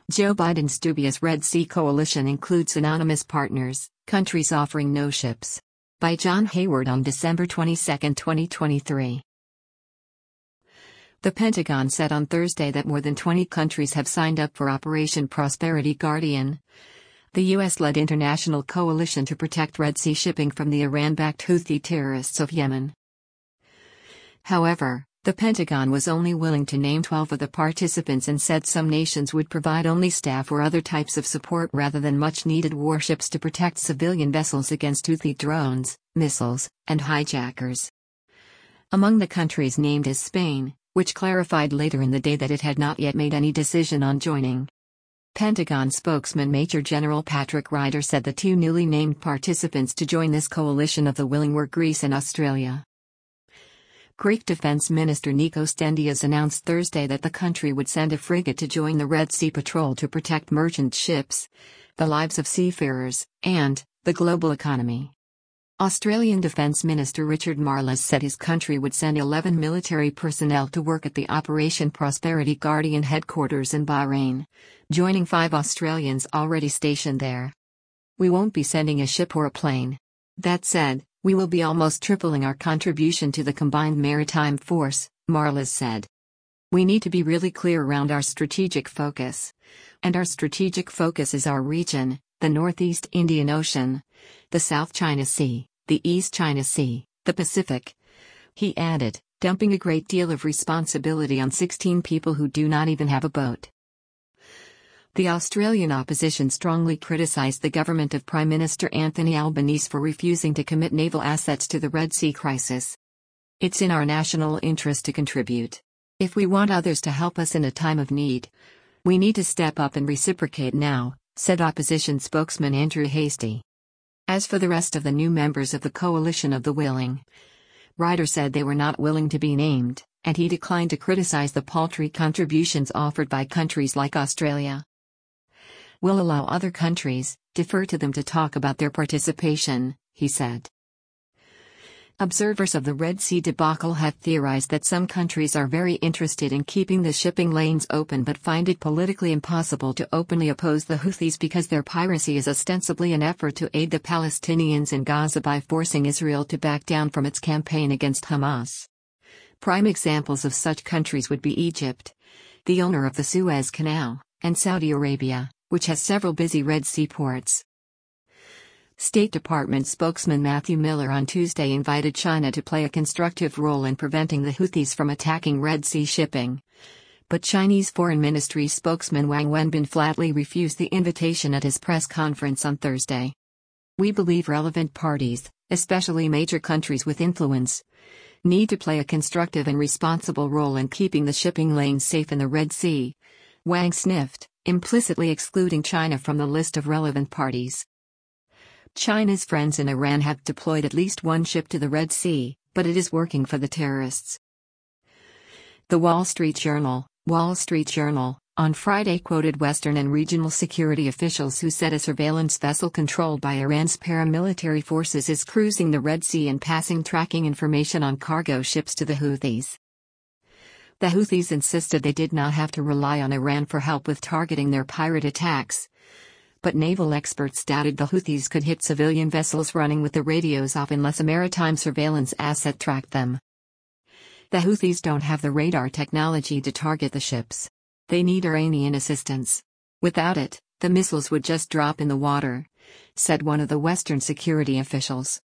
Joe Biden's dubious Red Sea coalition includes anonymous partners, countries offering no ships. By John Hayward on December 22, 2023. The Pentagon said on Thursday that more than 20 countries have signed up for Operation Prosperity Guardian, the U.S.-led international coalition to protect Red Sea shipping from the Iran-backed Houthi terrorists of Yemen. However, the Pentagon was only willing to name 12 of the participants and said some nations would provide only staff or other types of support rather than much-needed warships to protect civilian vessels against Houthi drones, missiles, and hijackers. Among the countries named is Spain, which clarified later in the day that it had not yet made any decision on joining. Pentagon spokesman Major General Patrick Ryder said the two newly named participants to join this coalition of the willing were Greece and Australia. Greek Defense Minister Nikos Dendias announced Thursday that the country would send a frigate to join the Red Sea Patrol to protect merchant ships, the lives of seafarers, and the global economy. Australian Defence Minister Richard Marles said his country would send 11 military personnel to work at the Operation Prosperity Guardian headquarters in Bahrain, joining 5 Australians already stationed there. "We won't be sending a ship or a plane. That said, we will be almost tripling our contribution to the combined maritime force," Marles said. "We need to be really clear around our strategic focus. And our strategic focus is our region, the Northeast Indian Ocean, the South China Sea, the East China Sea, the Pacific," he added, dumping a great deal of responsibility on 16 people who do not even have a boat. The Australian opposition strongly criticised the government of Prime Minister Anthony Albanese for refusing to commit naval assets to the Red Sea crisis. "It's in our national interest to contribute. If we want others to help us in a time of need, we need to step up and reciprocate now," said opposition spokesman Andrew Hastie. As for the rest of the new members of the coalition of the willing, Ryder said they were not willing to be named, and he declined to criticize the paltry contributions offered by countries like Australia. "We'll allow other countries, defer to them to talk about their participation," he said. Observers of the Red Sea debacle have theorized that some countries are very interested in keeping the shipping lanes open but find it politically impossible to openly oppose the Houthis because their piracy is ostensibly an effort to aid the Palestinians in Gaza by forcing Israel to back down from its campaign against Hamas. Prime examples of such countries would be Egypt, the owner of the Suez Canal, and Saudi Arabia, which has several busy Red Sea ports. State Department spokesman Matthew Miller on Tuesday invited China to play a constructive role in preventing the Houthis from attacking Red Sea shipping. But Chinese Foreign Ministry spokesman Wang Wenbin flatly refused the invitation at his press conference on Thursday. "We believe relevant parties, especially major countries with influence, need to play a constructive and responsible role in keeping the shipping lanes safe in the Red Sea," Wang sniffed, implicitly excluding China from the list of relevant parties. China's friends in Iran have deployed at least one ship to the Red Sea, but it is working for the terrorists. The Wall Street Journal, on Friday quoted Western and regional security officials who said a surveillance vessel controlled by Iran's paramilitary forces is cruising the Red Sea and passing tracking information on cargo ships to the Houthis. The Houthis insisted they did not have to rely on Iran for help with targeting their pirate attacks. But naval experts doubted the Houthis could hit civilian vessels running with the radios off unless a maritime surveillance asset tracked them. The Houthis don't have the radar technology to target the ships. They need Iranian assistance. Without it, the missiles would just drop in the water, said one of the Western security officials.